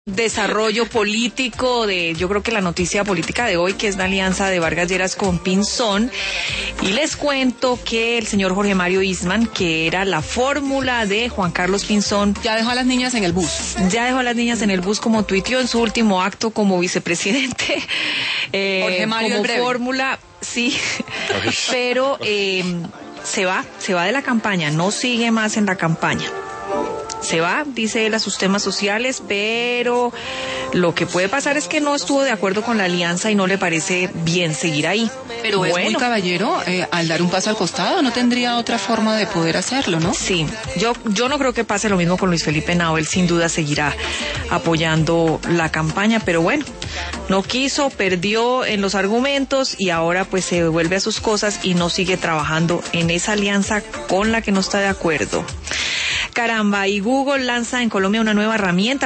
desarrollo político yo creo que la noticia política de hoy, que es la alianza de Vargas Lleras con Pinzón, y les cuento que el señor Jorge Mario Eastman, que era la fórmula de Juan Carlos Pinzón, ya dejó a las niñas en el bus. Ya dejó a las niñas en el bus, como tuiteó en su último acto como vicepresidente. Jorge Mario como el breve. Fórmula, sí, pero se va de la campaña, no sigue más en la campaña. Se va, dice él, a sus temas sociales, pero lo que puede pasar es que no estuvo de acuerdo con la alianza y no le parece bien seguir ahí. Pero es muy caballero, al dar un paso al costado, no tendría otra forma de poder hacerlo, ¿no? Sí, yo no creo que pase lo mismo con Luis Felipe Henao, él sin duda seguirá apoyando la campaña, pero bueno, no quiso, perdió en los argumentos y ahora pues se vuelve a sus cosas y no sigue trabajando en esa alianza con la que no está de acuerdo. Caramba, y Google lanza en Colombia una nueva herramienta